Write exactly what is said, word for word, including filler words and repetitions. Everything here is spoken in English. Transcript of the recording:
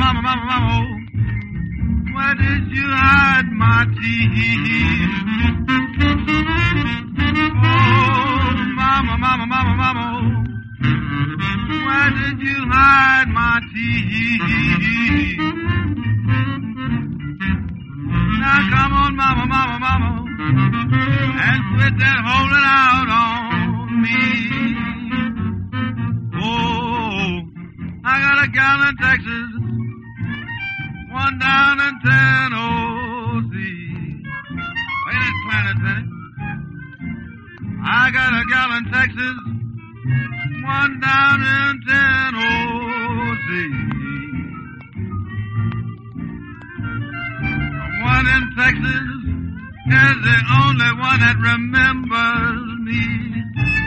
mama, mama, mama. Where did you hide my teeth? Oh, mama, mama, mama, mama. Where did you hide my teeth? Now come on, mama, mama, mama, and quit that holding out on me. Oh, I got a gal in Texas, one down in Tennessee. Wait a minute, Tenny. I got a gal in Texas, one down in Tennessee. One in Texas is the only one that remembers me.